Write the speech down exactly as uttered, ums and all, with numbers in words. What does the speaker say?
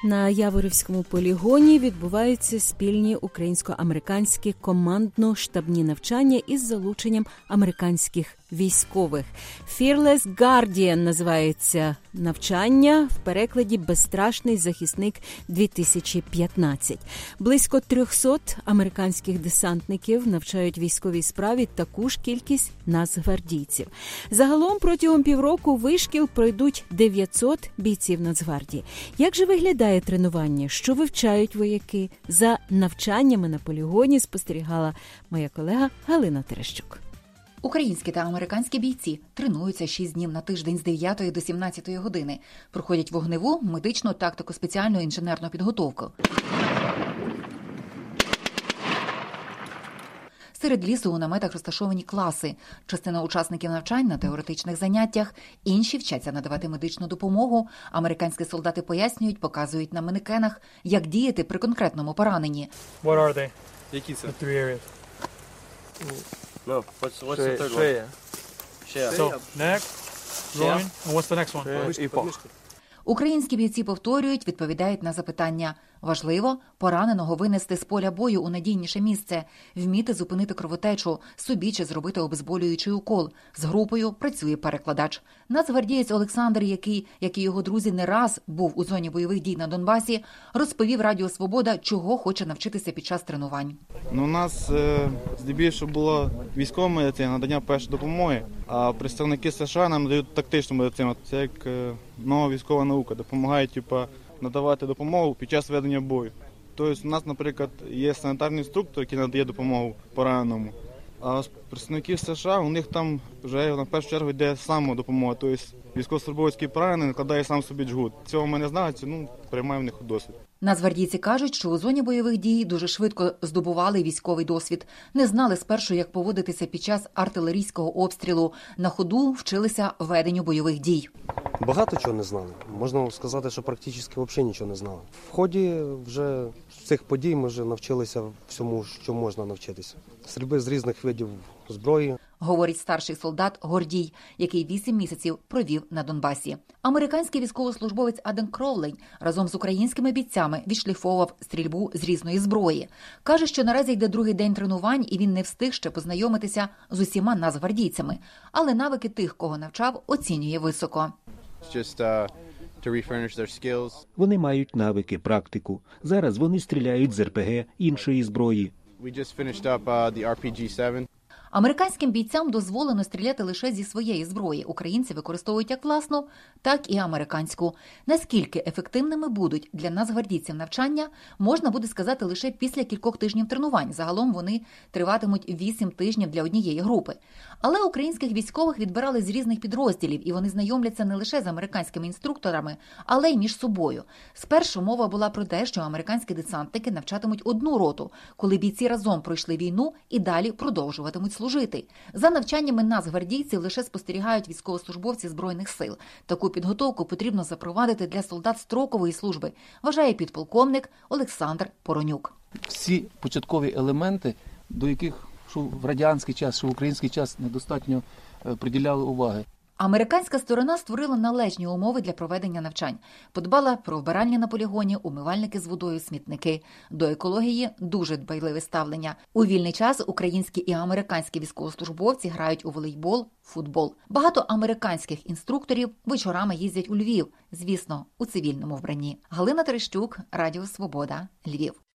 На Яворівському полігоні відбуваються спільні українсько-американські командно-штабні навчання із залученням американських військових. Fearless Guardian називається навчання, в перекладі «Безстрашний захисник дві тисячі п'ятнадцять». Близько трьохсот американських десантників навчають військовій справі таку ж кількість нацгвардійців. Загалом протягом півроку вишкіл пройдуть дев'ятсот бійців Нацгвардії. Як же виглядає тренування? Що вивчають вояки? За навчаннями на полігоні спостерігала моя колега Галина Терещук. Українські та американські бійці тренуються шість днів на тиждень з дев'ятої до сімнадцятої години. Проходять вогневу, медичну, тактико-спеціальну інженерну підготовку. Серед лісу у наметах розташовані класи. Частина учасників навчань на теоретичних заняттях, інші вчаться надавати медичну допомогу. Американські солдати пояснюють, показують на манекенах, як діяти при конкретному пораненні. What are they? Які це? The three areas. No, what's, what's the third one? Шея. Шея. So, neck, groin, and what's the next one? Шея і пах. Українські бійці повторюють, відповідають на запитання. Важливо пораненого винести з поля бою у надійніше місце, вміти зупинити кровотечу, собі чи зробити обезболюючий укол. З групою працює перекладач. Нацгвардієць Олександр, який, як і його друзі, не раз був у зоні бойових дій на Донбасі, розповів Радіо Свобода, чого хоче навчитися під час тренувань. Ну, у нас е, здебільшого була військова медицина, надання першої допомоги, а представники США нам дають тактичну медицину. Це як е, нова військова наука, допомагає типу, надавати допомогу під час ведення бою. Тобто у нас, наприклад, є санітарний інструктор, який надає допомогу пораненому, а з представників США у них там вже на першу чергу йде самодопомога, тобто військовослужбовець, який поранений, накладає сам собі джгут. Цього ми не знали, ну, приймаємо в них досвід. Нацгвардійці кажуть, що у зоні бойових дій дуже швидко здобували військовий досвід. Не знали спершу, як поводитися під час артилерійського обстрілу. На ходу вчилися веденню бойових дій. Багато чого не знали. Можна сказати, що практично взагалі нічого не знали. В ході вже цих подій ми вже навчилися всьому, що можна навчитися. Стрільби з різних видів зброї. Говорить старший солдат Гордій, який вісім місяців провів на Донбасі. Американський військовослужбовець Адам Кроулей разом з українськими бійцями відшліфовував стрільбу з різної зброї. Каже, що наразі йде другий день тренувань, і він не встиг ще познайомитися з усіма нацгвардійцями. Але навики тих, кого навчав, оцінює високо. Just, uh, to refurnish their skills. Вони мають навики, практику. Зараз вони стріляють з ер пе ге, іншої зброї. We just finished up uh, the ар пі джі севен. Американським бійцям дозволено стріляти лише зі своєї зброї. Українці використовують як власну, так і американську. Наскільки ефективними будуть для нацгвардійців навчання, можна буде сказати лише після кількох тижнів тренувань. Загалом вони триватимуть вісім тижнів для однієї групи. Але українських військових відбирали з різних підрозділів, і вони знайомляться не лише з американськими інструкторами, але й між собою. Спершу мова була про те, що американські десантники навчатимуть одну роту, коли бійці разом пройшли війну і далі продовжуватимуть служити. За навчаннями нацгвардійців лише спостерігають військовослужбовці Збройних сил. Таку підготовку потрібно запровадити для солдат строкової служби, вважає підполковник Олександр Поронюк. Всі початкові елементи, до яких що в радянський час, що в український час недостатньо приділяли уваги. Американська сторона створила належні умови для проведення навчань. Подбала про вбиральні на полігоні, умивальники з водою, смітники. До екології дуже дбайливе ставлення. У вільний час українські і американські військовослужбовці грають у волейбол, футбол. Багато американських інструкторів вечорами їздять у Львів, звісно, у цивільному вбранні. Галина Терещук, Радіо Свобода, Львів.